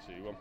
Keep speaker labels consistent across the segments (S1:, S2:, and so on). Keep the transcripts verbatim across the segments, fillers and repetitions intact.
S1: two one.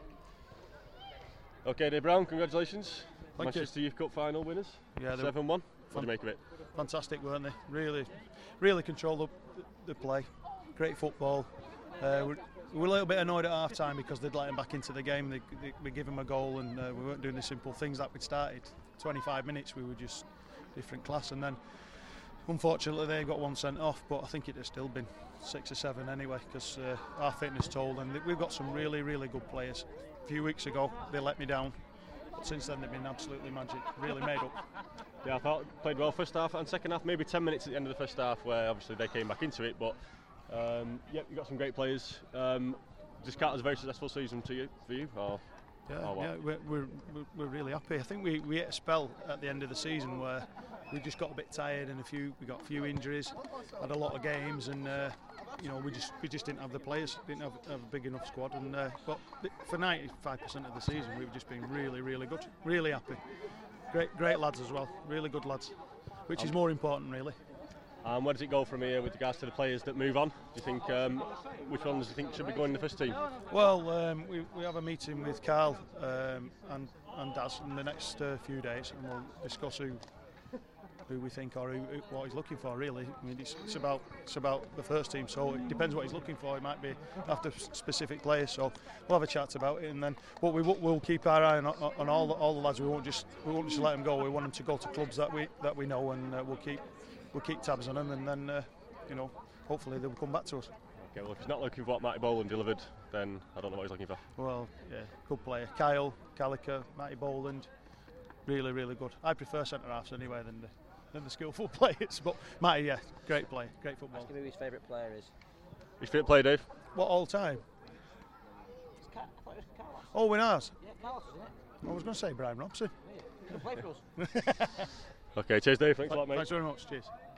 S1: Okay, Dave Brown, congratulations.
S2: Thank
S1: Manchester
S2: you.
S1: Youth Cup final winners.
S2: Yeah,
S1: seven one. What do you make of it?
S2: Fantastic, weren't they? Really, really controlled the, the play. Great football. Uh, we're, we were a little bit annoyed at half time because they'd let him back into the game. They, they, we give him a goal and uh, we weren't doing the simple things that we'd started. twenty-five minutes, we were just different class, and then unfortunately they got one sent off, but I think it'd have still been six or seven anyway, because uh, our fitness told, and we've got some really, really good players. A few weeks ago they let me down, but since then they've been absolutely magic, really made up.
S1: Yeah, I thought played well first half and second half, maybe ten minutes at the end of the first half where obviously they came back into it, but um, yeah, you've got some great players. Um, just count as a very successful season to you, for you? Or,
S2: yeah,
S1: or
S2: yeah we're, we're, we're really happy. I think we, we hit a spell at the end of the season where we just got a bit tired and a few we got a few injuries, had a lot of games, and uh, you know we just we just didn't have the players, didn't have, have a big enough squad. And uh, but for ninety-five percent of the season, we've just been really, really good, really happy. Great, great lads as well, really good lads, which is more important really.
S1: Um, where does it go from here with regards to the players that move on? Do you think um, which ones do you think should be going in the first team?
S2: Well, um, we we have a meeting with Carl um, and and Daz in the next uh, few days, and we'll discuss who. who we think or who, who, what he's looking for really. I mean, it's, it's about it's about the first team, so it depends what he's looking for. It might be after specific players, so we'll have a chat about it, and then what we we'll keep our eye on, on all the, all the lads. We won't just we won't just let them go. We want them to go to clubs that we that we know, and uh, we'll keep we'll keep tabs on them, and then uh, you know hopefully they'll come back to us.
S1: Okay, well if he's not looking for what Matty Boland delivered, then I don't know what he's looking for.
S2: Well, yeah, good player. Kyle, Gallagher, Matty Boland, really really good. I prefer centre halves anyway than the. than the skillful players, but Matty, yeah, great play, great football.
S3: Ask him who his favourite player is.
S1: His favourite player, Dave?
S2: What all time?
S3: Car- I thought it was Carlos.
S2: Oh, Winnars.
S3: Yeah, Carlos, isn't it?
S2: I was going to say Brian Robson.
S3: Yeah. He'll play for us.
S1: Okay, cheers Dave, thanks a lot mate.
S2: Thanks very much, cheers.